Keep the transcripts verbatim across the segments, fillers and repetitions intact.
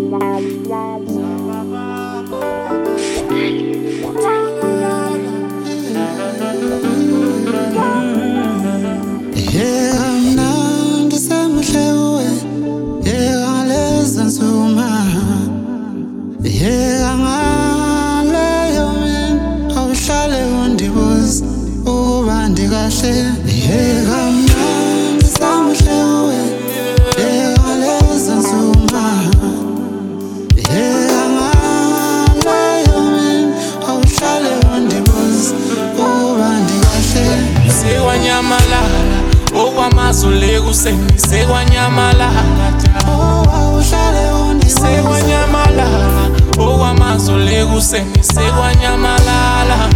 Sekwanyamala, sekwanyamala, sekwanyamala, okwamazole kuseni, sekwanyamala,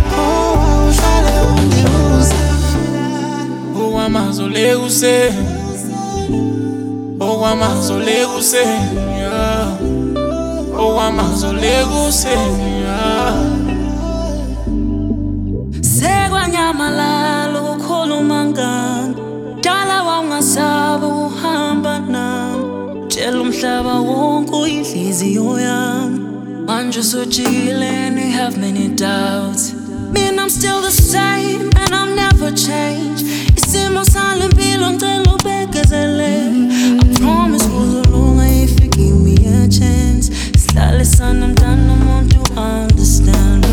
okwamazole kuseni, okwamazole kuseni, okwamazole kuseni. Sekwanyamala, lokukhuluma ngami. Dala wangasaba uhamba nami, tshela umhlaba wonke uyinhliziyo yami. Manje sojikile and you have many doubts. Man, I'm still the same and I'll never change. Isimo sale mpilo ngicela ubekezele. I promise kuzolunga if you give me a chance. Sihlale sana mntana umuntu understand.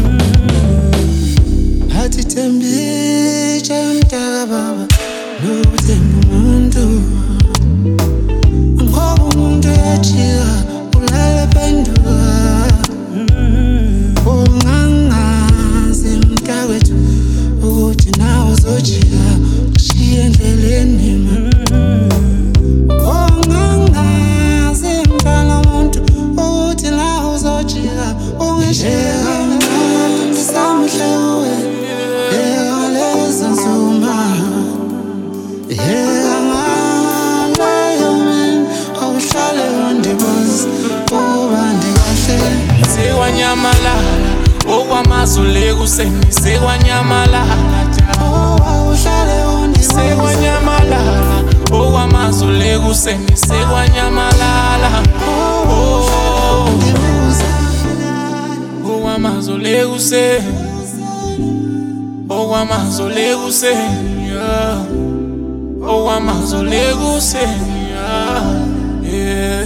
Hathi tembije mntaka baba Nuthemba umuntu ngoba umuntu ejika ulala phenduka ungangazi mntakwethu ukuthi nawe uzojika ushiye endleleni ungangazi mntana umuntu ukuthi nawe uzojika ungisheka ngisamhlewe ekaleza nsuma. Sekwanyamala, okwamazole kuseni, sekwanyamala, sekwanyamala, okwamazole kuseni, sekwanyamala, okwamazole kuseni, okwamazole kuseni, okwamazole kuseni, yeah.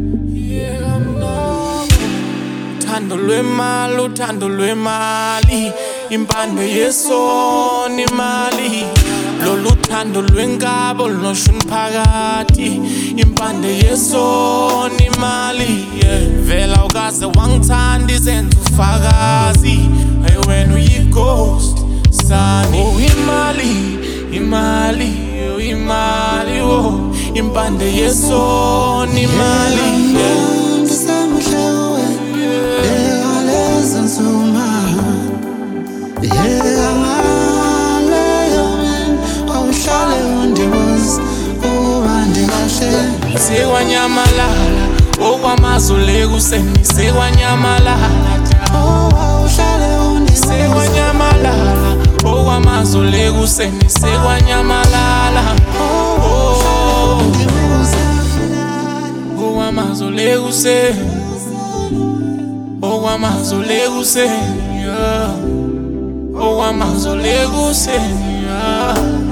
Uthando lwemali, uthando lwemali, impande yesona imali. Lolu thando lwenkabo lunoshuna phakathi, impande yesona imali. Vela ukaze wangithanda izenzo ufakazi, hey wena uyi-ghost sani. Oh imali, imali, oh imali, oh impande yesona imali. Sekwanyamala, okwamazole kuseni, sekwanyamala, sekwanyamala, okwamazole kuseni, sekwanyamala, okwamazole kuseni, okwamazole kuseni, okwamazole kuseni.